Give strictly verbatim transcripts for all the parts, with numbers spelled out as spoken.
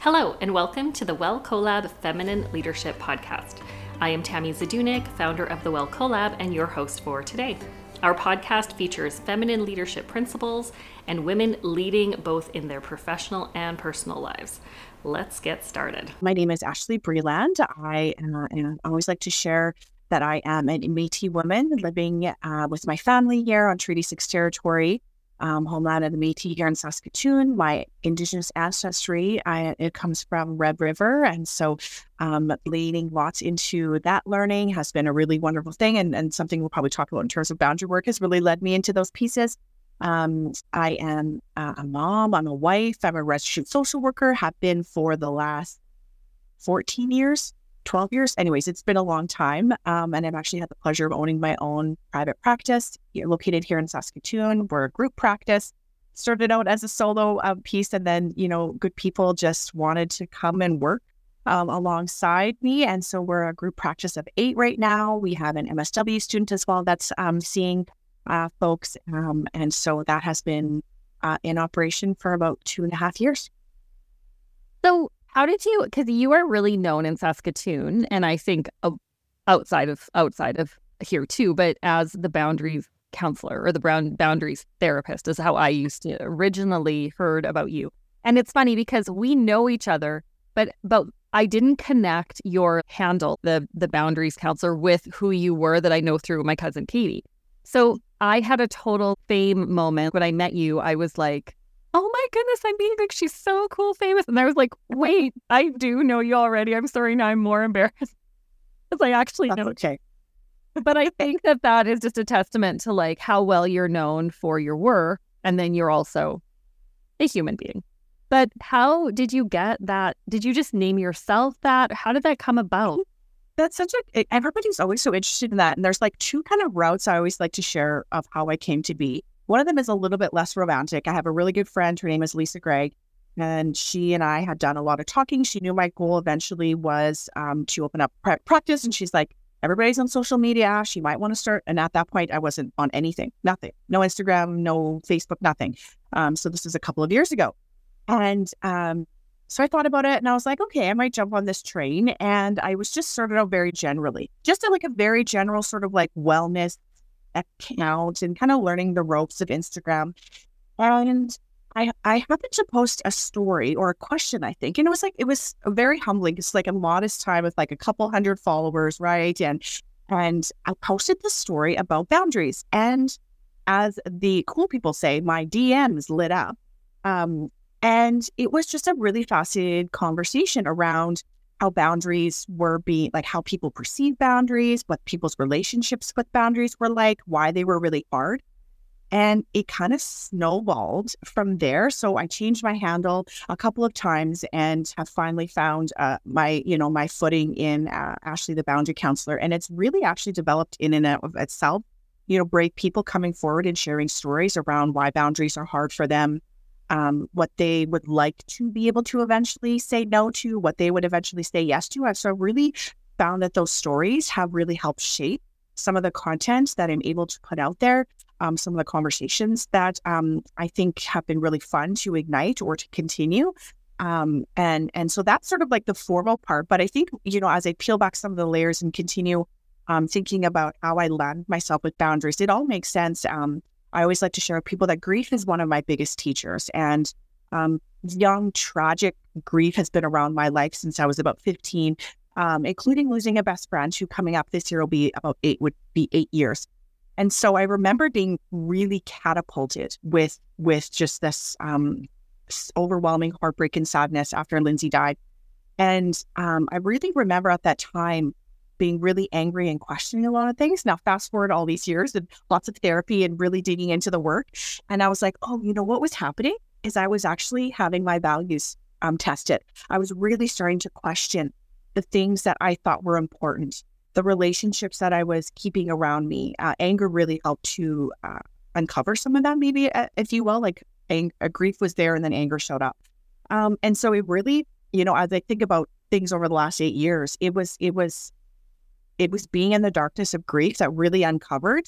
Hello, and welcome to the Well Collab Feminine Leadership Podcast. I am Tammy Zadunik, founder of the Well Collab, and your host for today. Our podcast features feminine leadership principles and women leading both in their professional and personal lives. Let's get started. My name is Ashley Breland. I, uh, and I always like to share that I am an Métis woman living uh, with my family here on Treaty six territory. Um, homeland of the Métis here in Saskatoon. My Indigenous ancestry, I, it comes from Red River. And so um, leading lots into that learning has been a really wonderful thing. And, and something we'll probably talk about in terms of boundary work has really led me into those pieces. Um, I am uh, a mom, I'm a wife, I'm a registered social worker, have been for the last fourteen years, twelve years. Anyways, it's been a long time. Um, and I've actually had the pleasure of owning my own private practice located here in Saskatoon. We're a group practice. Started out as a solo uh, piece, and then, you know, good people just wanted to come and work um, alongside me. And so we're a group practice of eight right now. We have an M S W student as well that's um, seeing uh, folks. Um, and so that has been uh, in operation for about two and a half years. So how did you, because you are really known in Saskatoon, and I think uh, outside of outside of here too, but as the boundaries counselor or the brown boundaries therapist is how I used to originally heard about you. And it's funny because we know each other, but but I didn't connect your handle, the the boundaries counselor, with who you were that I know through my cousin Katie. So I had a total fame moment when I met you. I was like, oh my goodness, I'm being like, she's so cool, famous. And I was like, wait, I do know you already. I'm sorry, now I'm more embarrassed. Because I actually That's know. okay. But I think that that is just a testament to like how well you're known for your work. And then you're also a human being. But how did you get that? Did you just name yourself that? How did that come about? That's such a, everybody's always so interested in that. And there's like two kind of routes I always like to share of how I came to be. One of them is a little bit less romantic. I have a really good friend. Her name is Lisa Gregg. And she and I had done a lot of talking. She knew my goal eventually was um, to open up private practice. And she's like, everybody's on social media. She might want to start. And at that point, I wasn't on anything, nothing, no Instagram, no Facebook, nothing. Um, so this was a couple of years ago. And um, so I thought about it and I was like, okay, I might jump on this train. And I was just started out very generally, just a, like a very general sort of like wellness account and kind of learning the ropes of Instagram. And I I happened to post a story or a question, I think. And it was like, it was very humbling. It's like a modest time with like a couple hundred followers, right? And and I posted this story about boundaries. And as the cool people say, my D Ms lit up. Um, and it was just a really fascinating conversation around how boundaries were being, like how people perceive boundaries, what people's relationships with boundaries were like, why they were really hard. And it kind of snowballed from there. So I changed my handle a couple of times and have finally found uh, my, you know, my footing in uh, Ashley, the boundary counselor. And it's really actually developed in and of itself, you know, brave people coming forward and sharing stories around why boundaries are hard for them. Um, what they would like to be able to eventually say no to, what they would eventually say yes to. I've so really found that those stories have really helped shape some of the content that I'm able to put out there, um, some of the conversations that um, I think have been really fun to ignite or to continue. Um, and and so that's sort of like the formal part. But I think, you know, as I peel back some of the layers and continue um, thinking about how I land myself with boundaries, it all makes sense. Um, I always like to share with people that grief is one of my biggest teachers. And um, young, tragic grief has been around my life since I was about fifteen, um, including losing a best friend who coming up this year will be about eight, would be eight years. And so I remember being really catapulted with with just this um, overwhelming heartbreak and sadness after Lindsay died. And um, I really remember at that time being really angry and questioning a lot of things. Now, fast forward all these years and lots of therapy and really digging into the work. And I was like, oh, you know, what was happening is I was actually having my values um, tested. I was really starting to question the things that I thought were important, the relationships that I was keeping around me. Uh, anger really helped to uh, uncover some of that, maybe, uh, if you will, like ang- uh, grief was there and then anger showed up. Um, and so it really, you know, as I think about things over the last eight years, it was, it was, it was being in the darkness of grief that really uncovered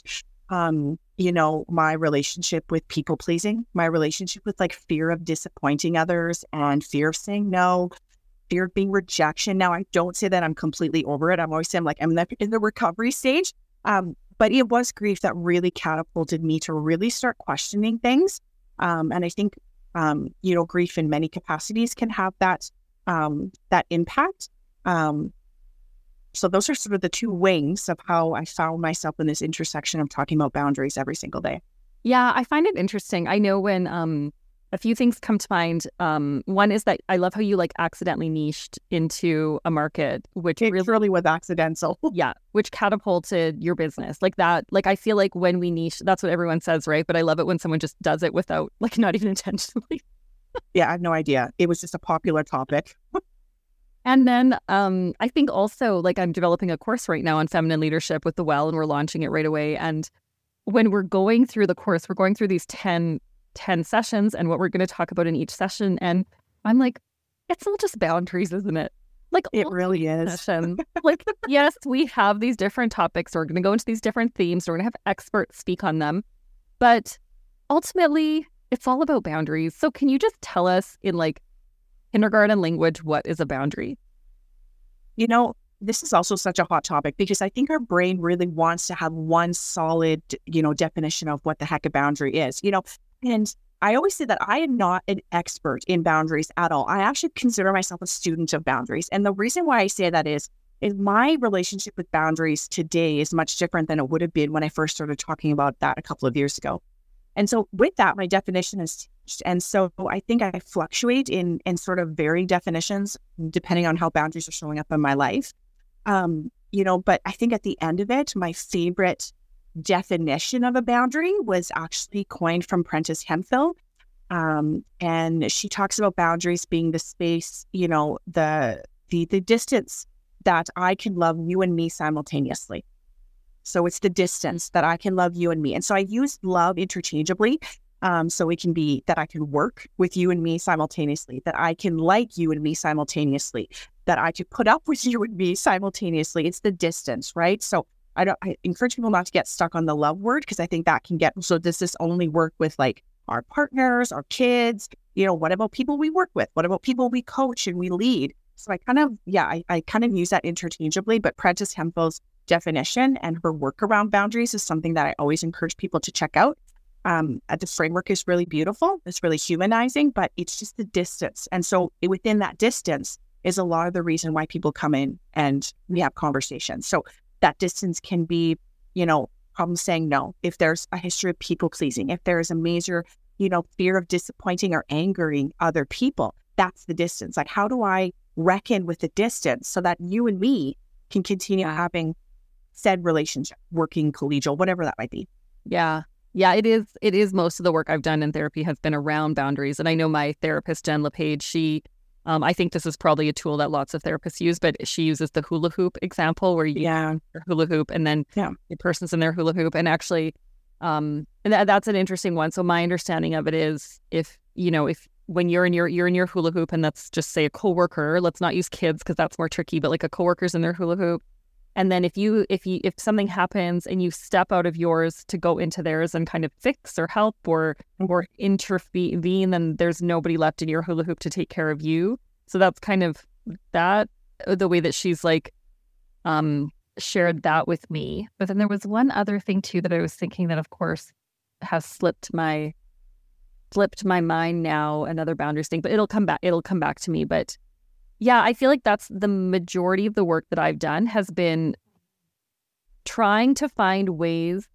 um, you know, my relationship with people pleasing, my relationship with like fear of disappointing others and fear of saying no, fear of being rejection. Now, I don't say that I'm completely over it. I'm always saying like I'm in the, in the recovery stage. Um, but it was grief that really catapulted me to really start questioning things. Um, and I think, um, you know, grief in many capacities can have that, um, that impact. Um, so those are sort of the two wings of how I found myself in this intersection of talking about boundaries every single day. Yeah, I find it interesting. I know when um, a few things come to mind. Um, one is that I love how you like accidentally niched into a market, which It really, really was accidental. yeah, which catapulted your business like that. Like, I feel like when we niche, that's what everyone says, right? But I love it when someone just does it without, like, not even intentionally. Yeah, I had no idea. It was just a popular topic. And then um, I think also, like, I'm developing a course right now on feminine leadership with The Well, and we're launching it right away. And when we're going through the course, we're going through these ten, ten sessions and what we're going to talk about in each session. And I'm like, it's all just boundaries, isn't it? Like, It really is. session. Like, yes, we have these different topics. We're going to go into these different themes. We're going to have experts speak on them. But ultimately, it's all about boundaries. So can you just tell us in like kindergarten language, what is a boundary? You know, this is also such a hot topic because I think our brain really wants to have one solid, you know, definition of what the heck a boundary is, you know, and I always say that I am not an expert in boundaries at all. I actually consider myself a student of boundaries. And the reason why I say that is, is my relationship with boundaries today is much different than it would have been when I first started talking about that a couple of years ago. And so with that, my definition has changed. And so I think I fluctuate in, in sort of varying definitions, depending on how boundaries are showing up in my life. Um, you know, but I think at the end of it, my favorite definition of a boundary was actually coined from Prentice Hemphill. Um, and she talks about boundaries being the space, you know, the, the, the distance that I can love you and me simultaneously. So it's the distance that I can love you and me. And so I use love interchangeably. Um, so it can be that I can work with you and me simultaneously, that I can like you and me simultaneously, that I could put up with you and me simultaneously. It's the distance, right? So I don't, I encourage people not to get stuck on the love word, because I think that can get, so does this only work with like our partners, our kids? You know, what about people we work with? What about people we coach and we lead? So I kind of, yeah, I, I kind of use that interchangeably, but Prentice Hemphill's definition and her work around boundaries is something that I always encourage people to check out. Um, the framework is really beautiful. It's really humanizing, but it's just the distance. And so within that distance is a lot of the reason why people come in and we have conversations. So that distance can be, you know, problem saying no. If there's a history of people pleasing, if there is a major, you know, fear of disappointing or angering other people, that's the distance. Like, how do I reckon with the distance so that you and me can continue having said relationship, working collegial, whatever that might be? Yeah. Yeah, it is. It is. Most of the work I've done in therapy has been around boundaries. And I know my therapist, Jen LePage, she, um, I think this is probably a tool that lots of therapists use, but she uses the hula hoop example where you yeah. your hula hoop and then yeah. the person's in their hula hoop. And actually, um, and that, that's an interesting one. So my understanding of it is if, you know, if when you're in your, you're in your hula hoop and let's just say a coworker, let's not use kids because that's more tricky, but like a coworker's in their hula hoop. And then if you, if you, if something happens and you step out of yours to go into theirs and kind of fix or help or, or intervene, then there's nobody left in your hula hoop to take care of you. So that's kind of that, the way that she's like, um, shared that with me. But then there was one other thing too that I was thinking that of course has slipped my, slipped my mind now, another boundaries thing, but it'll come back, it'll come back to me. But yeah, I feel like that's the majority of the work that I've done has been trying to find ways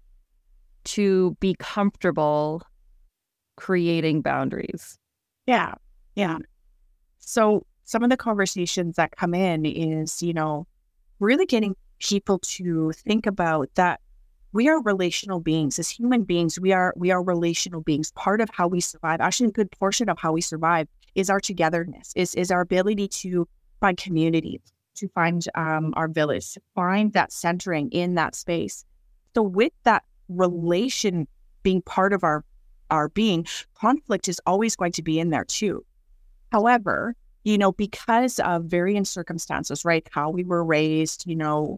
to be comfortable creating boundaries. Yeah. Yeah. So some of the conversations that come in is, you know, really getting people to think about that we are relational beings. As human beings, we are we are relational beings. Part of how we survive, actually a good portion of how we survive, is our togetherness, is, is our ability to find community, to find um, our village, to find that centering in that space. So with that relation being part of our, our being, conflict is always going to be in there too. However, you know, because of varying circumstances, right, how we were raised, you know,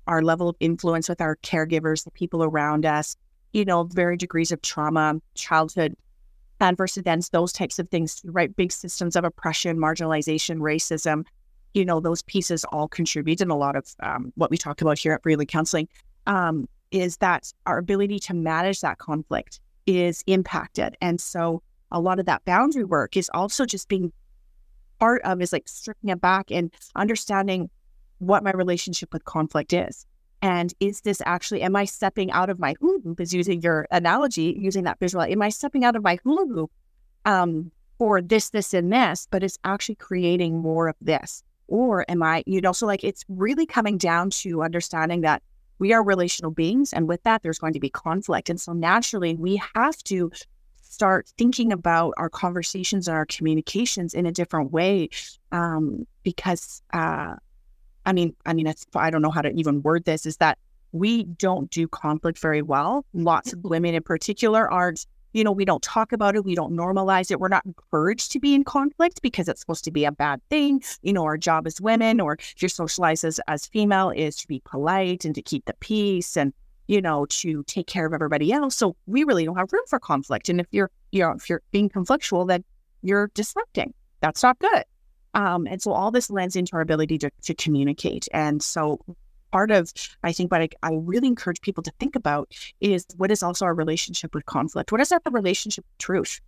our level of influence with our caregivers, the people around us, you know, varying degrees of trauma, childhood, adverse events, those types of things, right? Big systems of oppression, marginalization, racism, you know, those pieces all contribute. And a lot of um, what we talk about here at Breland Counseling um, is that our ability to manage that conflict is impacted. And so a lot of that boundary work is also just being part of is like stripping it back and understanding what my relationship with conflict is. And is this actually, am I stepping out of my hula hoop, is using your analogy, using that visual, am I stepping out of my hula hoop um, for this, this, and this, but it's actually creating more of this? Or am I, you know, so like it's really coming down to understanding that we are relational beings, and with that, there's going to be conflict. And so naturally, we have to start thinking about our conversations and our communications in a different way, um, because, uh, I mean, I mean, it's, I don't know how to even word this, is that we don't do conflict very well. Lots of women in particular aren't, you know, we don't talk about it. We don't normalize it. We're not encouraged to be in conflict because it's supposed to be a bad thing. You know, our job as women, or if you're socialized as, as female, is to be polite and to keep the peace and, you know, to take care of everybody else. So we really don't have room for conflict. And if you're, you know, if you're being conflictual, then you're disrupting. That's not good. Um, and so all this lends into our ability to, to communicate. And so part of, I think, what I, I really encourage people to think about is what is also our relationship with conflict? What is our relationship with truth?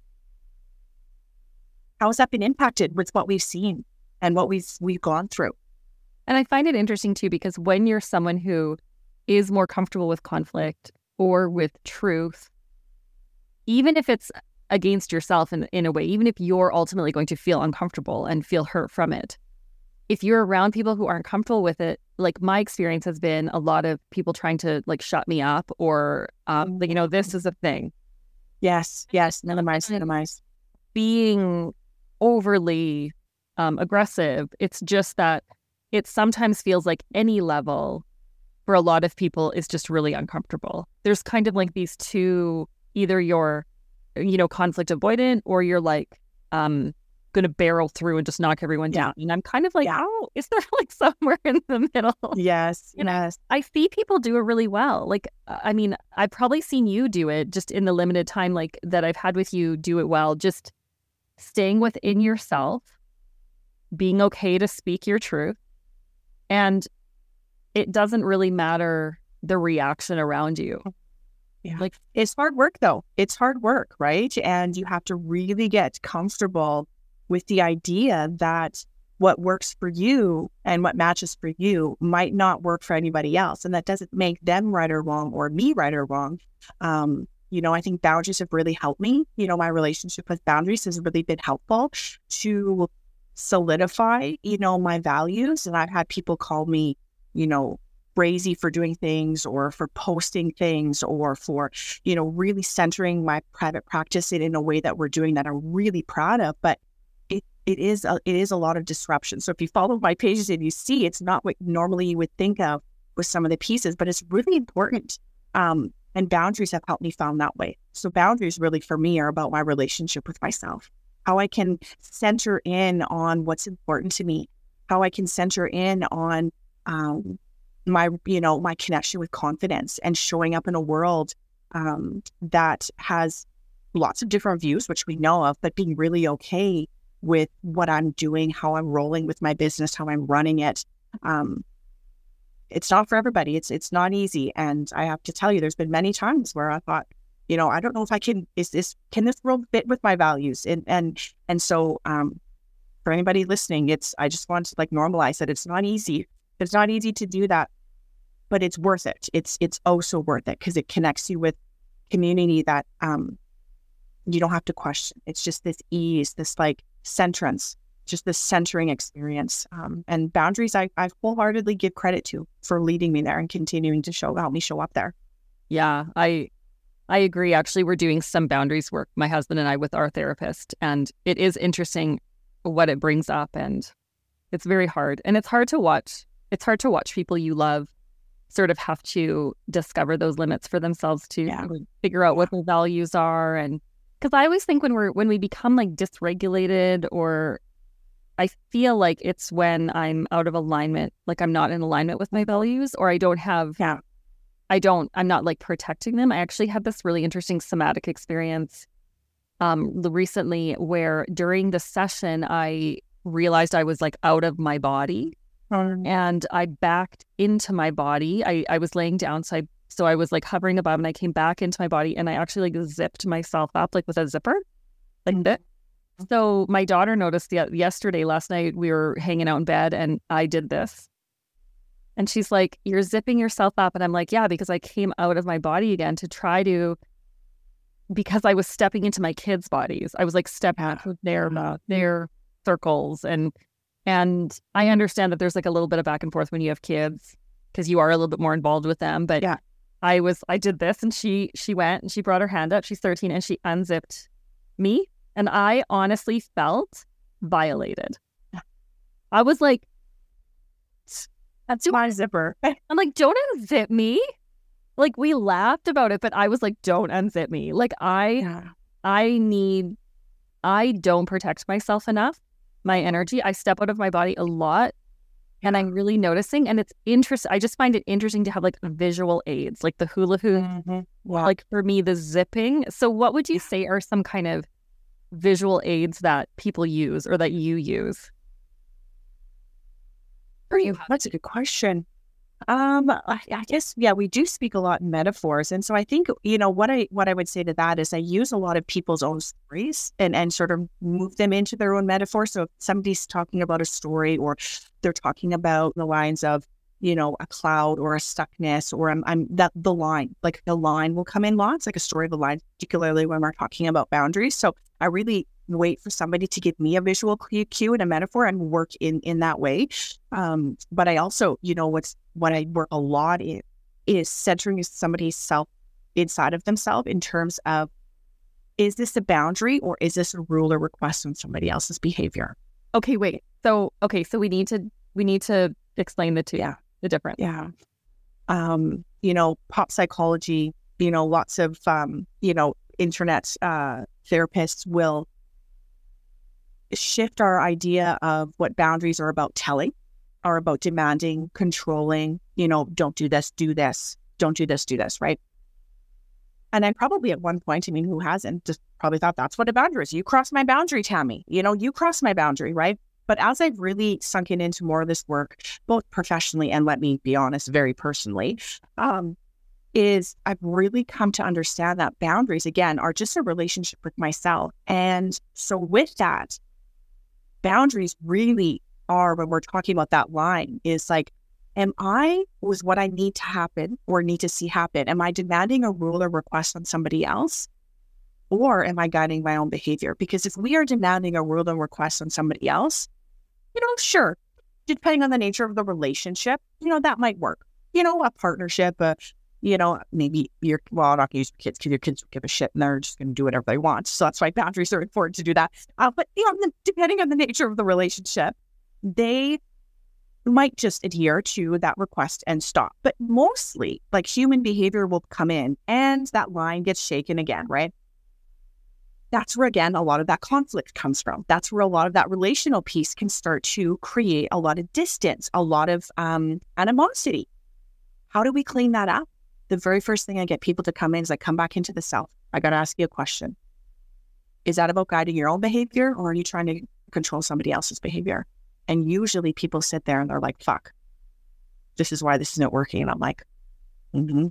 How has that been impacted with what we've seen and what we've we've gone through? And I find it interesting too, because when you're someone who is more comfortable with conflict or with truth, even if it's against yourself in, in a way, even if you're ultimately going to feel uncomfortable and feel hurt from it, if you're around people who aren't comfortable with it, like my experience has been a lot of people trying to like shut me up or, um, like, you know, this is a thing. Yes, yes, minimize, minimize. Being overly um, aggressive. It's just that it sometimes feels like any level for a lot of people is just really uncomfortable. There's kind of like these two, either you're, you know, conflict avoidant or you're like, um, going to barrel through and just knock everyone down. And I'm kind of like, yeah. oh, is there like somewhere in the middle? Yes, you know, yes. I see people do it really well. Like, I mean, I've probably seen you do it just in the limited time like that I've had with you, do it well. Just staying within yourself, being okay to speak your truth. And it doesn't really matter the reaction around you. Yeah. Like, it's hard work though. It's hard work, right? And you have to really get comfortable with the idea that what works for you and what matches for you might not work for anybody else. And that doesn't make them right or wrong or me right or wrong. Um, you know, I think boundaries have really helped me. You know, my relationship with boundaries has really been helpful to solidify, you know, my values. And I've had people call me, you know, crazy for doing things or for posting things or for, you know, really centering my private practice in, in a way that we're doing that I'm really proud of. But it it is a, it is a lot of disruption. So if you follow my pages and you see, it's not what normally you would think of with some of the pieces, but it's really important. Um, and boundaries have helped me found that way. So boundaries really for me are about my relationship with myself, how I can center in on what's important to me, how I can center in on um, my, you know, my connection with confidence and showing up in a world um, that has lots of different views, which we know of, but being really okay with what I'm doing, how I'm rolling with my business, how I'm running it. Um, it's not for everybody. It's it's not easy. And I have to tell you, there's been many times where I thought, you know, I don't know if I can, is this, can this world fit with my values? And, and, and so um, for anybody listening, it's, I just want to like normalize that it's not easy. It's not easy to do that, but it's worth it. It's, it's oh so worth it because it connects you with community that um, you don't have to question. It's just this ease, this like centrance, just this centering experience. Um, and boundaries, I, I wholeheartedly give credit to for leading me there and continuing to show, help me show up there. Yeah, I, I agree. Actually, we're doing some boundaries work, my husband and I, with our therapist, and it is interesting what it brings up, and it's very hard. And it's hard to watch. It's hard to watch people you love sort of have to discover those limits for themselves to yeah. figure out what their values are. And because I always think when we're when we become like dysregulated, or I feel like it's when I'm out of alignment, like I'm not in alignment with my values, or I don't have, Yeah. I don't, I'm not like protecting them. I actually had this really interesting somatic experience um, recently where during the session, I realized I was like out of my body Um, and I backed into my body. I, I was laying down, so I, so I was like hovering above and I came back into my body and I actually like zipped myself up like with a zipper, like that. So my daughter noticed the, yesterday, last night, we were hanging out in bed and I did this. And she's like, you're zipping yourself up. And I'm like, yeah, because I came out of my body again to try to, because I was stepping into my kids' bodies. I was like stepping into their, uh, their circles. And, and I understand that there's like a little bit of back and forth when you have kids because you are a little bit more involved with them. But Yeah. I was, I did this and she, she went and she brought her hand up. She's thirteen and she unzipped me. And I honestly felt violated. I was like, That's my zipper. I'm like, don't unzip me. Like, we laughed about it, but I was like, don't unzip me. Like, I, Yeah. I need, I don't protect myself enough. My energy, I step out of my body a lot. And I'm really noticing, and it's interesting. I just find it interesting to have like visual aids, like the hula hoop, Mm-hmm. Wow. like for me, the zipping. So what would you say are some kind of visual aids that people use or that you use? That's a good question. Um, I, I guess, yeah, we do speak a lot in metaphors. And so I think, you know, what I what I would say to that is I use a lot of people's own stories and, and sort of move them into their own metaphor. So if somebody's talking about a story or they're talking about the lines of, you know, a cloud or a stuckness or I'm, I'm that the line, like the line will come in lots, like a story of a line, particularly when we're talking about boundaries. So I really wait for somebody to give me a visual cue and a metaphor and work in, in that way. Um, but I also, you know, what's what I work a lot in is centering somebody's self inside of themselves in terms of, is this a boundary or is this a rule or request on somebody else's behavior? Okay, wait. So, okay, so we need to, we need to explain the two, Yeah. the difference. Yeah. Um, you know, pop psychology, you know, lots of, um, you know, internet uh, therapists will shift our idea of what boundaries are about telling, are about demanding, controlling, you know, don't do this, do this, don't do this, do this, right? And I probably at one point, I mean, who hasn't, just probably thought that's what a boundary is. You cross my boundary, Tammy. You know, you cross my boundary, right? But as I've really sunken into more of this work, both professionally and let me be honest, very personally, um, is I've really come to understand that boundaries, again, are just a relationship with myself. And so with that, boundaries really are, when we're talking about that line, is like, am I, was what I need to happen or need to see happen? Am I demanding a rule or request on somebody else? Or am I guiding my own behavior? Because if we are demanding a rule and request on somebody else, you know, sure, depending on the nature of the relationship, you know, that might work. You know, a partnership, uh, you know, maybe you're, well, I'm not going to use kids because your kids don't give a shit and they're just going to do whatever they want. So that's why boundaries are important to do that. Uh, but, you know, depending on the nature of the relationship, they might just adhere to that request and stop. But mostly, like, human behavior will come in and that line gets shaken again, right? That's where, again, a lot of that conflict comes from. That's where a lot of that relational piece can start to create a lot of distance, a lot of um, animosity. How do we clean that up? The very first thing I get people to come in is like, come back into the self. I got to ask you a question. Is that about guiding your own behavior or are you trying to control somebody else's behavior? And usually people sit there and they're like, fuck, this is why this isn't working. And I'm like, mm-hmm.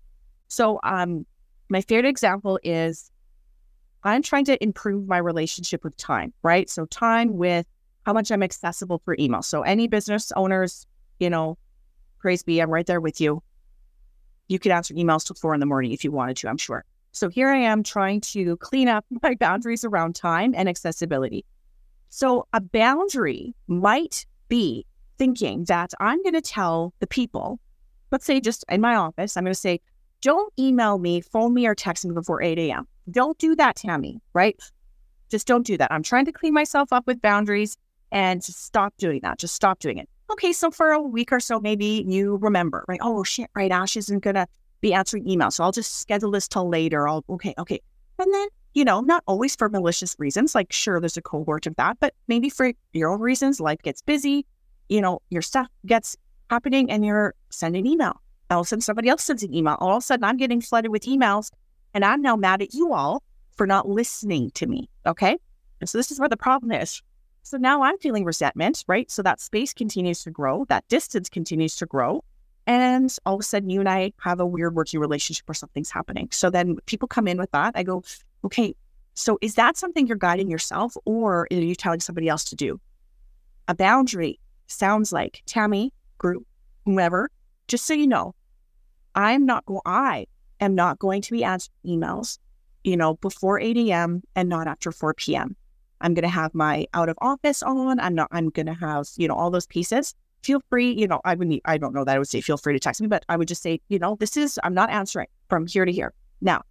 So um, my favorite example is I'm trying to improve my relationship with time, right? So time with how much I'm accessible for email. So any business owners, you know, praise be, I'm right there with you. You could answer emails till four in the morning if you wanted to, I'm sure. So here I am trying to clean up my boundaries around time and accessibility. So a boundary might be thinking that I'm going to tell the people, let's say just in my office, I'm going to say, don't email me, phone me, or text me before eight a.m. Don't do that, Tammy, right? Just don't do that. I'm trying to clean myself up with boundaries and just stop doing that. Just stop doing it. Okay, so for a week or so, maybe you remember, right? Oh, shit, right, Ash isn't going to be answering emails, so I'll just schedule this till later. I'll, okay, okay. And then you know, not always for malicious reasons. Like, sure, there's a cohort of that, but maybe for your own reasons. Life gets busy, you know, your stuff gets happening and you're sending email. All of a sudden, somebody else sends an email. All of a sudden, I'm getting flooded with emails and I'm now mad at you all for not listening to me. Okay. And so this is where the problem is. So now I'm feeling resentment, right? So that space continues to grow. That distance continues to grow. And all of a sudden, you and I have a weird working relationship or something's happening. So then people come in with that. I go, okay, so is that something you're guiding yourself or are you telling somebody else to do? A boundary sounds like, Tammy, group, whomever, just so you know, I'm not go- I am not going to be answering emails, you know, before eight a.m. and not after four p.m. I'm going to have my out of office on. I'm not, I'm going to have, you know, all those pieces. Feel free, you know, I would need, I don't know that I would say feel free to text me, but I would just say, you know, this is, I'm not answering from here to here. Now,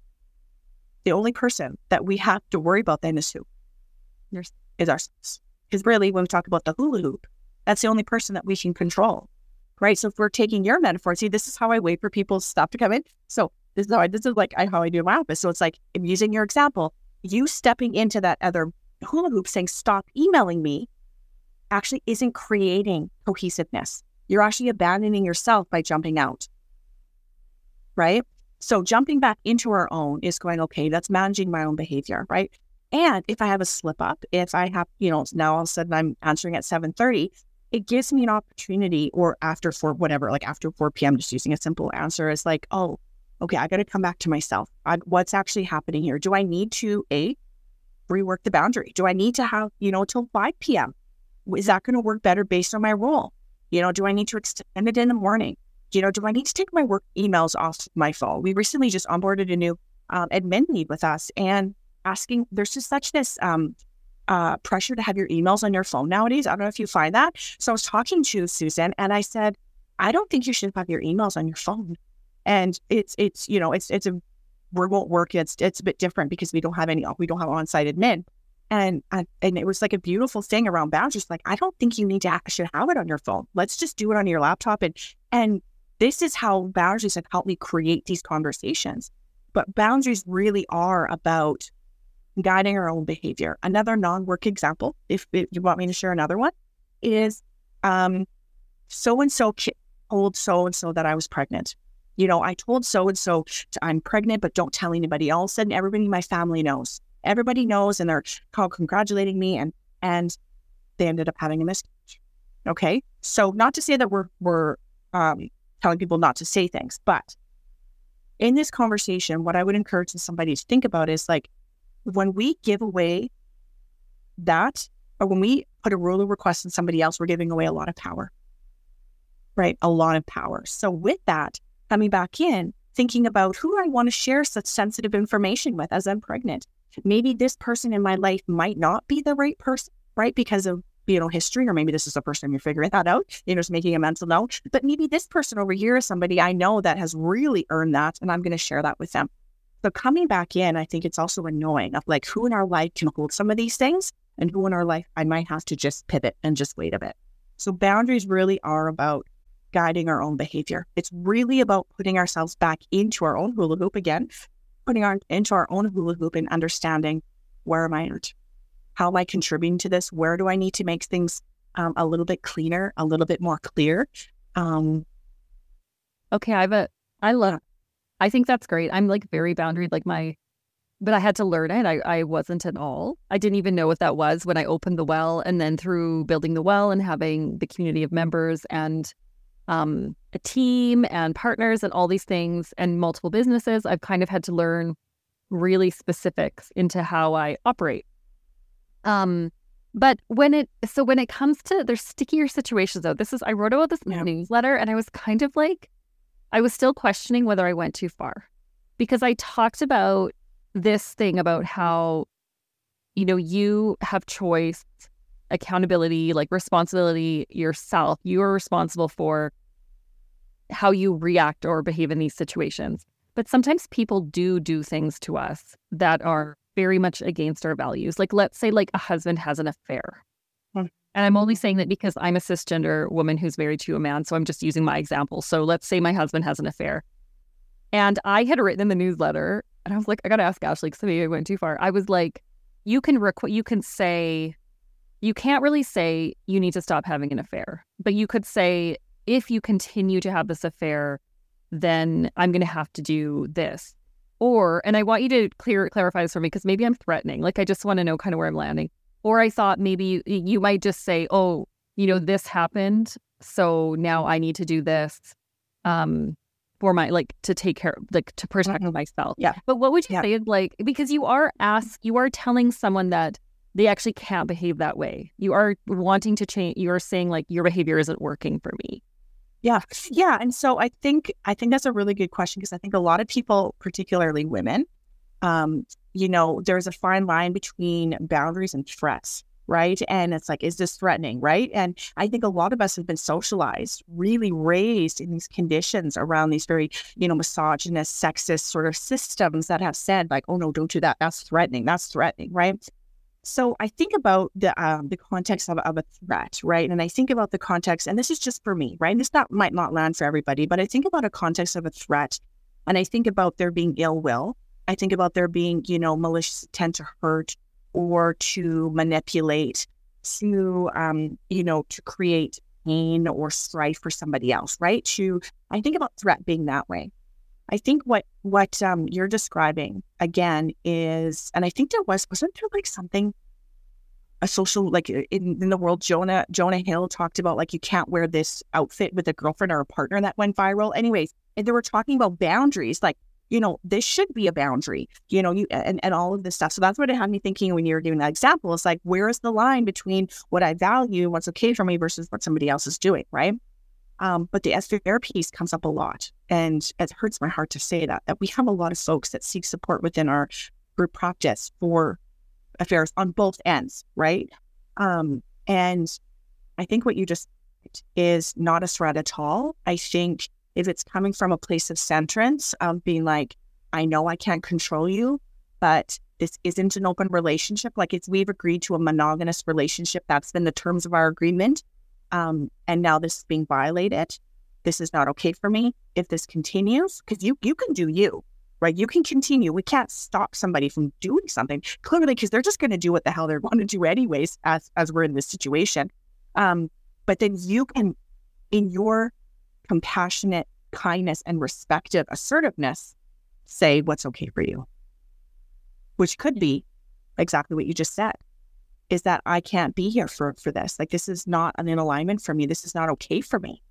the only person that we have to worry about then is who? Yours. Is ourselves. Because really, when we talk about the hula hoop, that's the only person that we can control, right? So if we're taking your metaphor, see, this is how I wait for people's stuff to come in. So this is how I, this is like how I do in my office. So it's like, I'm using your example, you stepping into that other hula hoop saying, stop emailing me, actually isn't creating cohesiveness. You're actually abandoning yourself by jumping out, right? So jumping back into our own is going, okay, that's managing my own behavior, right? And if I have a slip up, if I have, you know, now all of a sudden I'm answering at seven thirty, it gives me an opportunity, or after four, whatever, like after four p.m., just using a simple answer is like, oh, okay, I got to come back to myself. I, what's actually happening here? Do I need to, A, rework the boundary? Do I need to have, you know, till five p.m.? Is that going to work better based on my role? You know, do I need to extend it in the morning? You know, do I need to take my work emails off my phone? We recently just onboarded a new um, admin lead with us and asking, there's just such this um, uh, pressure to have your emails on your phone nowadays. I don't know if you find that. So I was talking to Susan and I said, I don't think you should have your emails on your phone. And it's, it's, you know, it's, it's a remote work. It's, it's a bit different because we don't have any, we don't have on-site admin. And, and and it was like a beautiful thing around boundaries. Like, I don't think you need to should have it on your phone. Let's just do it on your laptop. And, and this is how boundaries have helped me create these conversations. But boundaries really are about guiding our own behavior. Another non-work example, if, if you want me to share another one, is um, so-and-so told so-and-so that I was pregnant. You know, I told so-and-so I'm pregnant, but don't tell anybody else. And everybody in my family knows. Everybody knows, and they're called congratulating me, and and they ended up having a miscarriage. Okay, so not to say that we're we're um, telling people not to say things, but in this conversation, what I would encourage somebody to think about is like, when we give away that, or when we put a rule or request on somebody else, we're giving away a lot of power, right? A lot of power. So with that, coming back in, thinking about who I want to share such sensitive information with as I'm pregnant. Maybe this person in my life might not be the right person, right? Because of, you know, history, or maybe this is the first time you're figuring that out, you know, just making a mental note. But maybe this person over here is somebody I know that has really earned that, and I'm going to share that with them. So coming back in, I think it's also a knowing of like who in our life can hold some of these things and who in our life I might have to just pivot and just wait a bit. So boundaries really are about guiding our own behavior. It's really about putting ourselves back into our own hula hoop again, putting our into our own hula hoop and understanding, where am I at? How am I contributing to this? Where do I need to make things um, a little bit cleaner, a little bit more clear? Um, okay, I have a, I love, I think that's great. I'm like very boundaried, like my, but I had to learn it. I, I wasn't at all. I didn't even know what that was when I opened the well, and then through building the well and having the community of members and um, a team and partners and all these things and multiple businesses, I've kind of had to learn really specifics into how I operate. Um, but when it, so when it comes to, there's stickier situations though. This is, I wrote about this in the Yeah. newsletter, and I was kind of like, I was still questioning whether I went too far, because I talked about this thing about how, you know, you have choice, accountability, like responsibility yourself. You are responsible for how you react or behave in these situations. But sometimes people do do things to us that are very much against our values. Like, let's say like a husband has an affair. Hmm. And I'm only saying that because I'm a cisgender woman who's married to a man. So I'm just using my example. So let's say my husband has an affair. And I had written in the newsletter and I was like, I gotta ask Ashley because maybe I went too far. I was like, you can requ- you can say, you can't really say you need to stop having an affair, but you could say, if you continue to have this affair, then I'm going to have to do this. Or, and I want you to clear clarify this for me because maybe I'm threatening. Like, I just want to know kind of where I'm landing. Or I thought maybe you, you might just say, oh, you know, this happened, so now I need to do this um, for my, like, to take care, like, to protect Mhm. myself. Yeah. But what would you Yeah. say is like, because you are asked, you are telling someone that they actually can't behave that way. You are wanting to change. You are saying like, your behavior isn't working for me. Yeah. Yeah. And so I think, I think that's a really good question because I think a lot of people, particularly women, um, you know, there's a fine line between boundaries and threats, right? And it's like, is this threatening, right? And I think a lot of us have been socialized, really raised in these conditions around these very, you know, misogynist, sexist sort of systems that have said like, oh no, don't do that. That's threatening. That's threatening, right? So I think about the um, the context of, of a threat, right? And I think about the context, and this is just for me, right? This not might not land for everybody, but I think about a context of a threat, and I think about there being ill will. I think about there being, you know, malicious intent to hurt or to manipulate, to, um, you know, to create pain or strife for somebody else, right? To I think about threat being that way. I think what what um, you're describing again is, and I think there was wasn't there like something, a social like in, in the world. Jonah Jonah Hill talked about like you can't wear this outfit with a girlfriend or a partner that went viral. Anyways, and they were talking about boundaries, like you know this should be a boundary, you know, you and and all of this stuff. So that's what it had me thinking when you were giving that example. It's like where is the line between what I value, what's okay for me, versus what somebody else is doing, right? Um, but the affair piece comes up a lot, and it hurts my heart to say that, that we have a lot of folks that seek support within our group practice for affairs on both ends, right? Um, and I think what you just said is not a threat at all. I think if it's coming from a place of centrance, of being like, I know I can't control you, but this isn't an open relationship. Like it's, we've agreed to a monogamous relationship. That's been the terms of our agreement. Um, and now this is being violated. This is not okay for me. If this continues, because you you can do you, right? You can continue. We can't stop somebody from doing something clearly because they're just going to do what the hell they want to do anyways. As as we're in this situation, um, but then you can, in your compassionate kindness and respective assertiveness, say what's okay for you, which could be exactly what you just said. Is that I can't be here for, for this. Like, this is not an in alignment for me. This is not okay for me.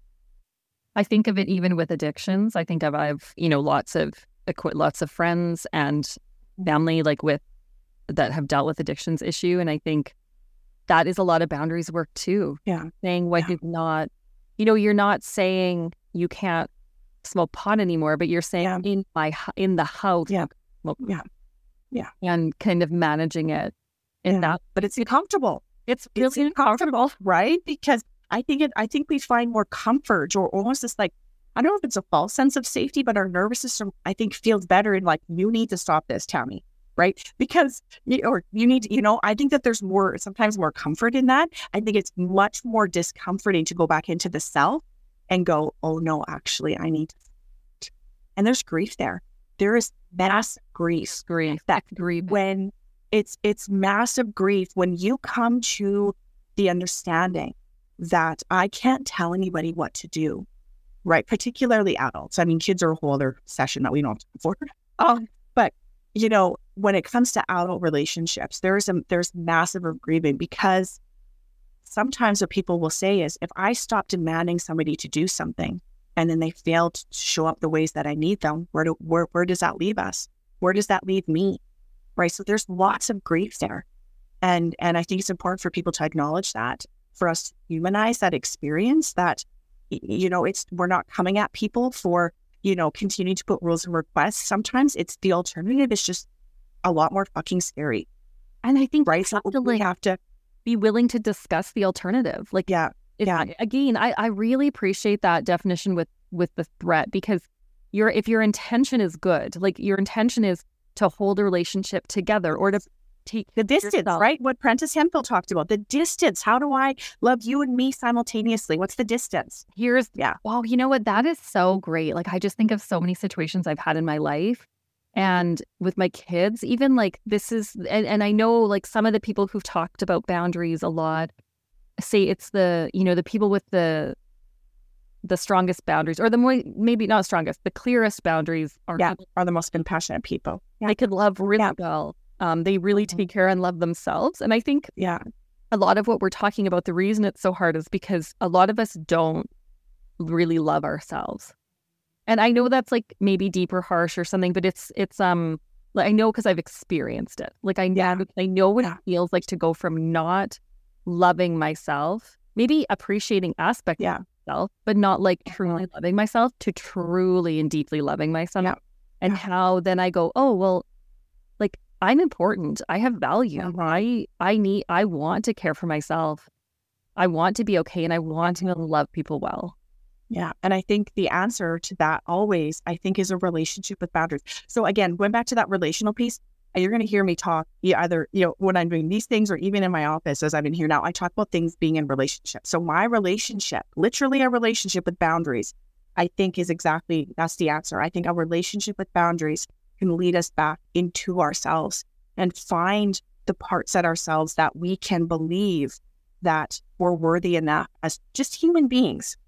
I think of it even with addictions. I think of, I've, you know, lots of, lots of friends and family like with, that have dealt with addictions issue. And I think that is a lot of boundaries work too. Yeah. Saying what yeah. is not, you know, you're not saying you can't smoke pot anymore, but you're saying yeah. in my, in the house. Yeah. Well, yeah. Yeah. And kind of managing it. In yeah. that, but it's uncomfortable. It's really it's uncomfortable, right? Because I think it. I think we find more comfort, or almost this like, I don't know if it's a false sense of safety, but our nervous system, I think, feels better in like, you need to stop this, Tammy, right? Because you, or you need, you know, I think that there's more, sometimes more comfort in that. I think it's much more discomforting to go back into the self and go, oh no, actually, I need to. And there's grief there. There is mass grief. Grief. That grief when. It's it's massive grief when you come to the understanding that I can't tell anybody what to do, right? Particularly adults. I mean, kids are a whole other session that we don't have time for. Um, but, you know, when it comes to adult relationships, there's a, there's massive grieving because sometimes what people will say is, if I stop demanding somebody to do something and then they fail to show up the ways that I need them, where do, where where does that leave us? Where does that leave me? Right. So there's lots of grief there. And and I think it's important for people to acknowledge that, for us to humanize that experience, that, you know, it's, we're not coming at people for, you know, continuing to put rules and requests. Sometimes it's the alternative is just a lot more fucking scary. And I think right. So to, we like, have to be willing to discuss the alternative. Like, yeah. Yeah. Again, I, I really appreciate that definition with, with the threat, because your, if your intention is good, like your intention is to hold a relationship together or to take the distance, yourself. Right? What Prentice Hemphill talked about, the distance. How do I love you and me simultaneously? What's the distance? Here's, yeah. Wow, you know what? That is so great. Like, I just think of so many situations I've had in my life. And with my kids, even like this is, and, and I know like some of the people who've talked about boundaries a lot say it's the, you know, the people with the, the strongest boundaries, or the more, maybe not strongest, the clearest boundaries are, yeah, are the most compassionate people. Yeah. They could love really yeah. well. Um, they really mm-hmm. take care and love themselves. And I think yeah, a lot of what we're talking about, the reason it's so hard is because a lot of us don't really love ourselves. And I know that's like maybe deep or harsh or something, but it's, it's, um, like I know because I've experienced it. Like I, yeah. I know what it feels like to go from not loving myself, maybe appreciating aspects yeah. of myself, but not like truly loving myself, to truly and deeply loving myself. Yeah. And yeah. how then I go, oh, well, like I'm important. I have value. Mm-hmm. I, I need, I want to care for myself. I want to be okay. And I want to love people well. Yeah. And I think the answer to that always, I think, is a relationship with boundaries. So again, going back to that relational piece, you're going to hear me talk either, you know, when I'm doing these things or even in my office as I'm in here now, I talk about things being in relationships. So my relationship, literally a relationship with boundaries, I think is exactly, that's the answer. I think a relationship with boundaries can lead us back into ourselves and find the parts at ourselves that we can believe that we're worthy enough as just human beings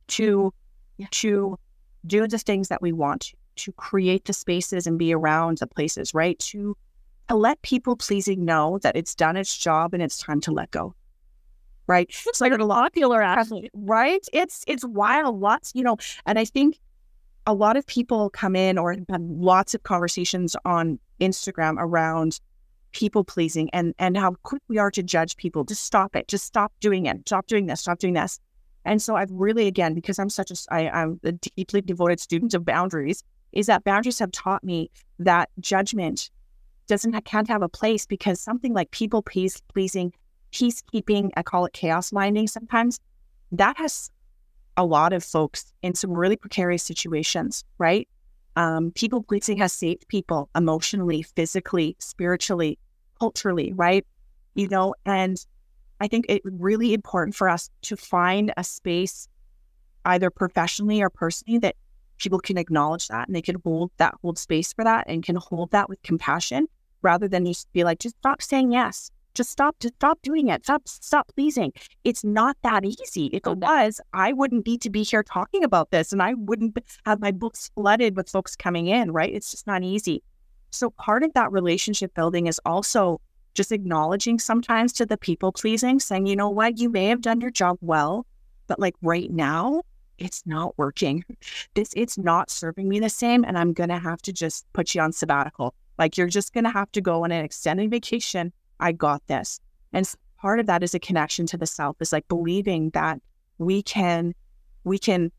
to yeah. to do the things that we want to, to create the spaces and be around the places, right? To, to let people pleasing know that it's done its job and it's time to let go, right? It's like a popular athlete, right? It's it's wild, lots, you know, and I think a lot of people come in or have lots of conversations on Instagram around people pleasing and and how quick we are to judge people. Just stop it. Just stop doing it. Stop doing this. Stop doing this. And so I've really, again, because I'm such a, I, I'm a deeply devoted student of boundaries, is that boundaries have taught me that judgment doesn't, can't have a place, because something like people please, pleasing, peacekeeping, I call it chaos minding sometimes, that has a lot of folks in some really precarious situations, right? Um, people pleasing has saved people emotionally, physically, spiritually, culturally, right? You know, and I think it's really important for us to find a space, either professionally or personally, that people can acknowledge that and they can hold that, hold space for that and can hold that with compassion, rather than just be like, just stop saying yes. Just stop, just stop doing it. Stop, stop pleasing. It's not that easy. If it was, I wouldn't need to be here talking about this, and I wouldn't have my books flooded with folks coming in, right? It's just not easy. So part of that relationship building is also just acknowledging sometimes to the people pleasing, saying, you know what, you may have done your job well, but like right now, it's not working. This, it's not serving me the same. And I'm going to have to just put you on sabbatical. Like you're just going to have to go on an extended vacation. I got this. And part of that is a connection to the self, is like believing that we can, we can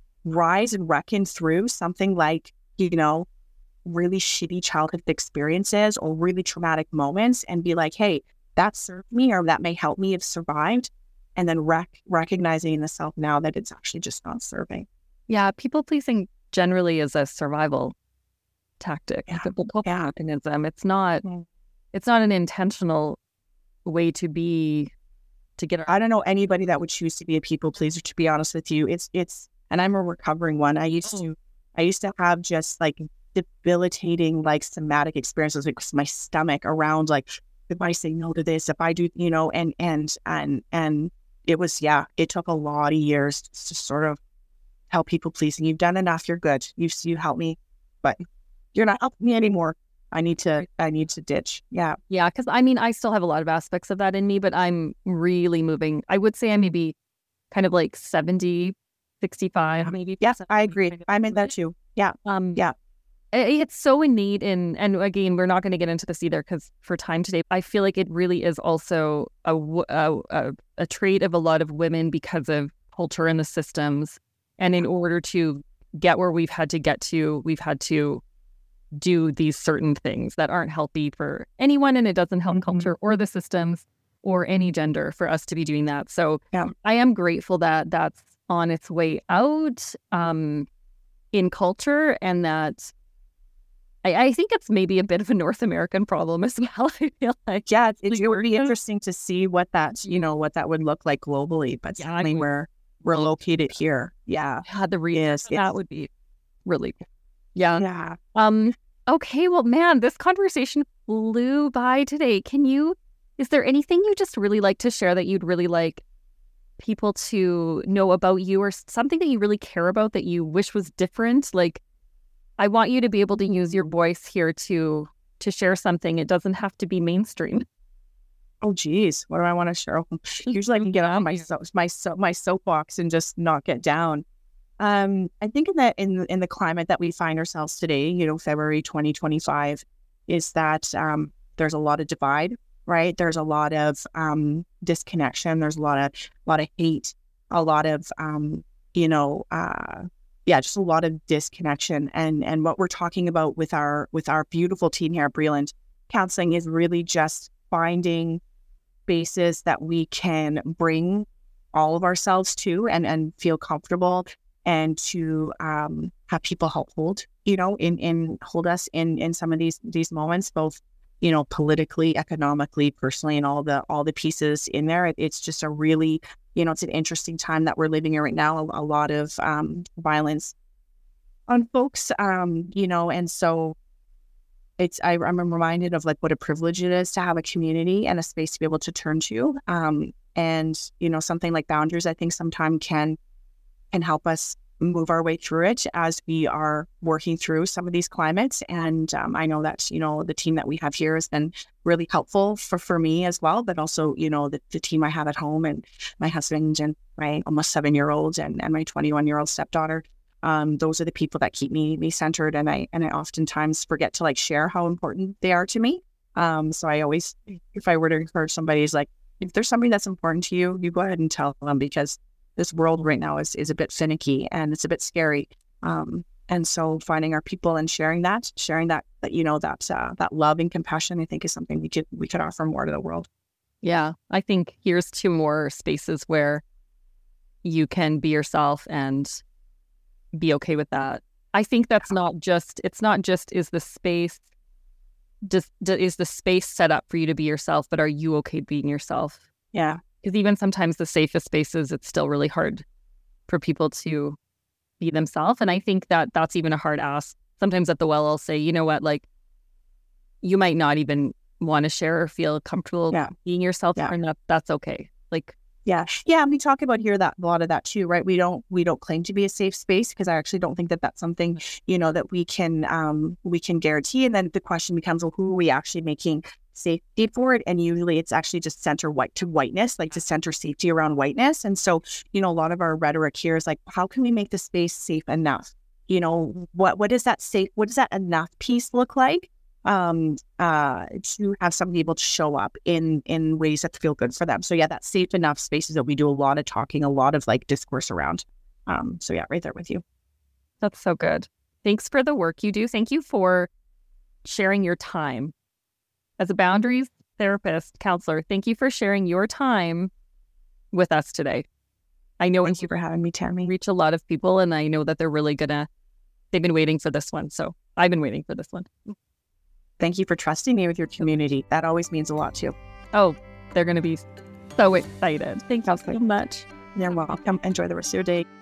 rise and reckon through something like, you know, really shitty childhood experiences or really traumatic moments and be like, hey, that served me, or that may help me have survived. And then rec- recognizing in the self now that it's actually just not serving. Yeah. People pleasing generally is a survival tactic. Yeah. It's a coping Yeah. mechanism. It's not, mm. it's not an intentional way to be, to get. Our- I don't know anybody that would choose to be a people pleaser, to be honest with you. It's, it's, and I'm a recovering one. I used to, I used to have just like debilitating, like somatic experiences, like my stomach around, like, if I say no to this, if I do, you know, and, and, and, and it was, yeah, it took a lot of years to sort of help people pleasing. You've done enough. You're good. You, you help me, but you're not helping me anymore. I need to, I need to ditch. Yeah. Yeah. Cause I mean, I still have a lot of aspects of that in me, but I'm really moving. I would say I maybe kind of like seventy, sixty-five, maybe. Yes, I agree. I'm in that too. Yeah. Um, yeah. It's so innate in, and again, we're not going to get into this either because for time today, I feel like it really is also a, a, a, a trait of a lot of women because of culture and the systems. And in order to get where we've had to get to, we've had to do these certain things that aren't healthy for anyone, and it doesn't help mm-hmm. culture or the systems or any gender for us to be doing that. So yeah. I am grateful that that's on its way out um, in culture, and that I, I think it's maybe a bit of a North American problem as well. I feel like, yeah, it's, it would be interesting to see what that, you know, what that would look like globally, but yeah, certainly we're, we're located here. Yeah. Yeah, the reason yes, that would be really cool. Yeah. Yeah. Um, Okay, well, man, this conversation flew by today. Can you, is there anything you just really like to share that you'd really like people to know about you, or something that you really care about that you wish was different? Like, I want you to be able to use your voice here to to share something. It doesn't have to be mainstream. Oh, geez, what do I want to share? Usually I can get on my so, my so, my soapbox and just knock it down. Um, I think in the in in the climate that we find ourselves today, you know, February twenty twenty-five, is that um, there's a lot of divide, right? There's a lot of um, disconnection. There's a lot of lot of hate, a lot of um, you know, uh, yeah, just a lot of disconnection. And and what we're talking about with our with our beautiful team here at Breland Counseling is really just finding spaces that we can bring all of ourselves to and and feel comfortable, and to um, have people help hold, you know, in, in hold us in, in some of these, these moments, both, you know, politically, economically, personally, and all the, all the pieces in there. It, it's just a really, you know, it's an interesting time that we're living in right now. A, a lot of um, violence on folks, um, you know, and so it's, I, I'm reminded of like what a privilege it is to have a community and a space to be able to turn to. Um, and, you know, something like boundaries, I think sometimes can, can help us move our way through it as we are working through some of these climates. And um, I know that, you know, the team that we have here has been really helpful for, for me as well, but also, you know, the, the team I have at home, and my husband and my almost seven-year-old and, and my twenty-one-year-old stepdaughter. Um, those are the people that keep me me centered. And I and I oftentimes forget to like share how important they are to me. Um, so I always, if I were to encourage somebody, is like, if there's somebody that's important to you, you go ahead and tell them, because this world right now is, is a bit finicky and it's a bit scary. Um, and so finding our people and sharing that, sharing that, that, you know, that, uh, that love and compassion, I think is something we could, we could offer more to the world. Yeah. I think here's two more spaces where you can be yourself and be okay with that. I think that's not just, it's not just, is the space, just, is the space set up for you to be yourself, but are you okay being yourself? Yeah. Because even sometimes the safest spaces, it's still really hard for people to be themselves. And I think that that's even a hard ask. Sometimes at the Well, I'll say, you know what, like, you might not even want to share or feel comfortable yeah. being yourself, yeah. and that, that's okay. Like, yeah. Yeah. And we talk about here that a lot of that too, right? We don't, we don't claim to be a safe space, because I actually don't think that that's something, you know, that we can, um, we can guarantee. And then the question becomes, well, who are we actually making safety for it? And usually it's actually just center white to whiteness, like to center safety around whiteness. And so, you know, a lot of our rhetoric here is like, how can we make the space safe enough? You know, what, what is that safe? What does that enough piece look like? Um, uh, to have somebody able to show up in, in ways that feel good for them. So yeah, that safe enough spaces that we do a lot of talking, a lot of like discourse around. Um, so yeah, right there with you. That's so good. Thanks for the work you do. Thank you for sharing your time. As a boundaries therapist, counselor, thank you for sharing your time with us today. I know Thank you for having me, Tammy. Reach a lot of people, and I know that they're really gonna, they've been waiting for this one. So I've been waiting for this one. Thank you for trusting me with your community. That always means a lot too. Oh, they're gonna be so excited. Thank you so much. You're welcome. Enjoy the rest of your day.